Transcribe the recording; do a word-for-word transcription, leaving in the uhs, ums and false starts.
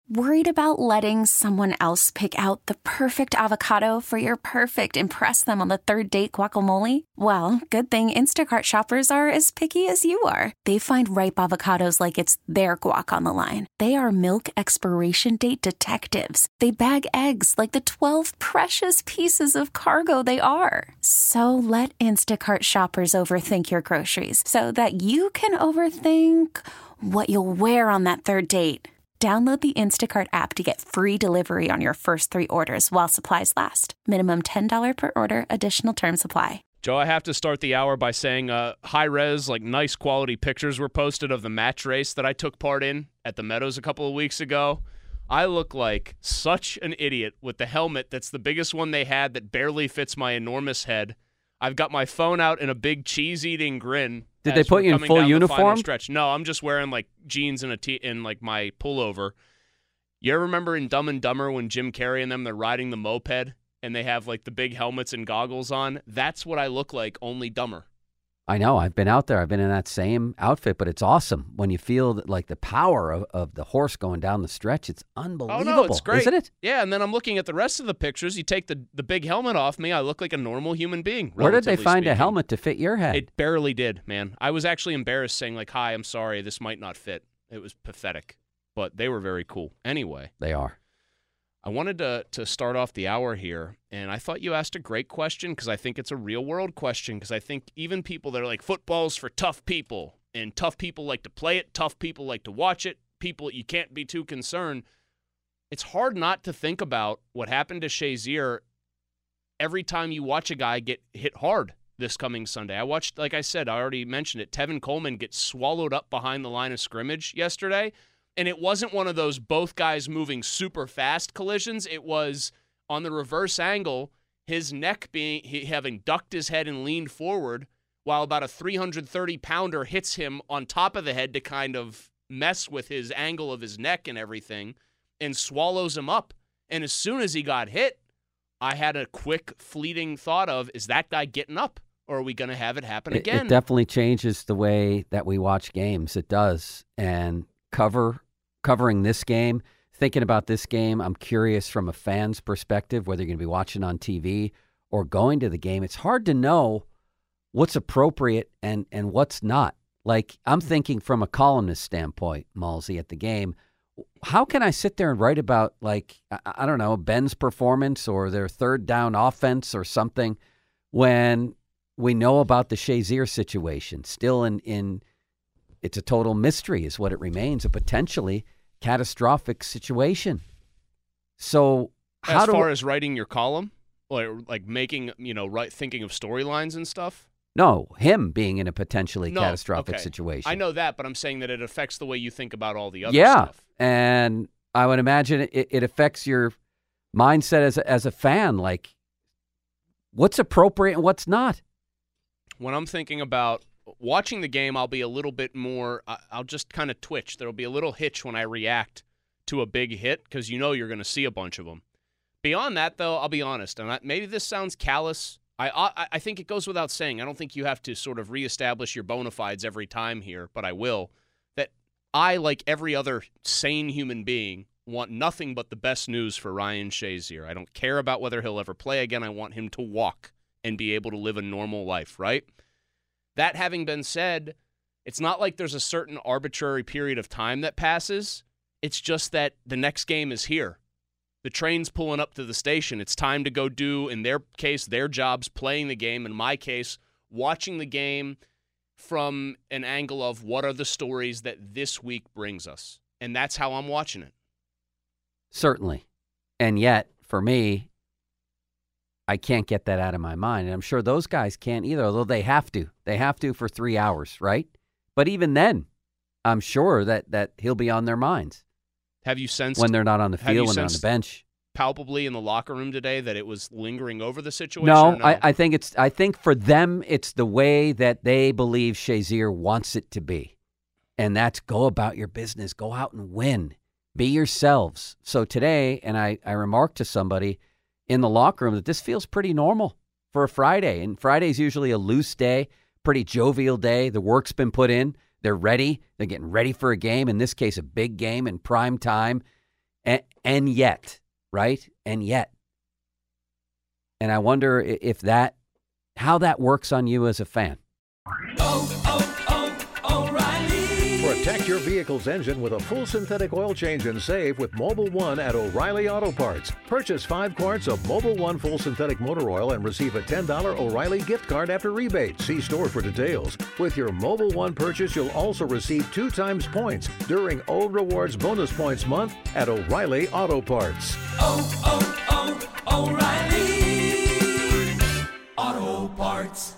Worried about letting someone else pick out the perfect avocado for your perfect impress them on the third date guacamole? Well, good thing Instacart shoppers are as picky as you are. They find ripe avocados like it's their guac on the line. They are milk expiration date detectives. They bag eggs like the twelve precious pieces of cargo they are. So let Instacart shoppers overthink your groceries so that you can overthink what you'll wear on that third date. Download the Instacart app to get free delivery on your first three orders while supplies last. Minimum ten dollars per order. Additional terms apply. Joe, I have to start the hour by saying uh, high-res, like nice quality pictures were posted of the match race that I took part in at the Meadows a couple of weeks ago. I look like such an idiot with the helmet that's the biggest one they had that barely fits my enormous head. I've got my phone out in a big cheese-eating grin. Did they put you in full uniform? Stretch. No, I'm just wearing like jeans and a t- and like my pullover. You ever remember in Dumb and Dumber when Jim Carrey and them, they're riding the moped and they have like the big helmets and goggles on? That's what I look like, only dumber. I know. I've been out there. I've been in that same outfit, but it's awesome when you feel that, like the power of, of the horse going down the stretch. It's unbelievable. Oh, no, it's great. Isn't it? Yeah, and then I'm looking at the rest of the pictures. You take the, the big helmet off me, I look like a normal human being. Where did they find speaking. a helmet to fit your head? It barely did, man. I was actually embarrassed saying like, hi, I'm sorry, this might not fit. It was pathetic, but they were very cool. Anyway. They are. I wanted to to start off the hour here, and I thought you asked a great question because I think it's a real-world question because I think even people that are like, football's for tough people, and tough people like to play it, tough people like to watch it, people you can't be too concerned. It's hard not to think about what happened to Shazier every time you watch a guy get hit hard this coming Sunday. I watched, like I said, I already mentioned it, Tevin Coleman get swallowed up behind the line of scrimmage yesterday. And it wasn't one of those both guys moving super fast collisions. It was on the reverse angle, his neck being he having ducked his head and leaned forward while about a three hundred thirty pounder hits him on top of the head to kind of mess with his angle of his neck and everything and swallows him up. And as soon as he got hit, I had a quick fleeting thought of, is that guy getting up or are we going to have it happen it, again? It definitely changes the way that we watch games. It does. And cover Covering this game, thinking about this game, I'm curious from a fan's perspective, whether you're going to be watching on T V or going to the game. It's hard to know what's appropriate and, and what's not. Like, I'm thinking from a columnist standpoint, Malsey, at the game, how can I sit there and write about, like, I, I don't know, Ben's performance or their third down offense or something when we know about the Shazier situation still in, in it's a total mystery is what it remains, a potentially catastrophic situation. So how as do far we, as writing your column, like like making, you know, right thinking of storylines and stuff? No, him being in a potentially no, catastrophic okay. situation. I know that, but I'm saying that it affects the way you think about all the other yeah, stuff. And I would imagine it, it affects your mindset as a, as a fan, like what's appropriate and what's not. When I'm thinking about watching the game, I'll be a little bit more, I'll just kind of twitch. There'll be a little hitch when I react to a big hit because you know you're going to see a bunch of them. Beyond that, though, I'll be honest, and I, maybe this sounds callous. I, I I think it goes without saying. I don't think you have to sort of reestablish your bona fides every time here, but I will. That I, like every other sane human being, want nothing but the best news for Ryan Shazier. I don't care about whether he'll ever play again. I want him to walk and be able to live a normal life, right? That having been said, it's not like there's a certain arbitrary period of time that passes. It's just that the next game is here. The train's pulling up to the station. It's time to go do, in their case, their jobs playing the game. In my case, watching the game from an angle of what are the stories that this week brings us. And that's how I'm watching it. Certainly. And yet, for me, I can't get that out of my mind. And I'm sure those guys can't either, although they have to. They have to for three hours, right? But even then, I'm sure that, that he'll be on their minds. Have you sensed when they're not on the field, when they're on the bench? Palpably in the locker room today that it was lingering over the situation? No, no? I, I think it's. I think for them, it's the way that they believe Shazier wants it to be. And that's go about your business. Go out and win. Be yourselves. So today, and I, I remarked to somebody in the locker room that this feels pretty normal for a Friday. And Friday's usually a loose day, pretty jovial day. The work's been put in. They're ready. They're getting ready for a game, in this case, a big game in prime time. And, and yet, right? And yet. And I wonder if that, how that works on you as a fan. Oh, oh, oh, O'Reilly. Protect your vehicle's engine with a full synthetic oil change and save with Mobil One at O'Reilly Auto Parts. Purchase five quarts of Mobil One full synthetic motor oil and receive a ten dollars O'Reilly gift card after rebate. See store for details. With your Mobil One purchase, you'll also receive two times points during O Rewards Bonus Points Month at O'Reilly Auto Parts. Oh, oh, oh, O'Reilly Auto Parts.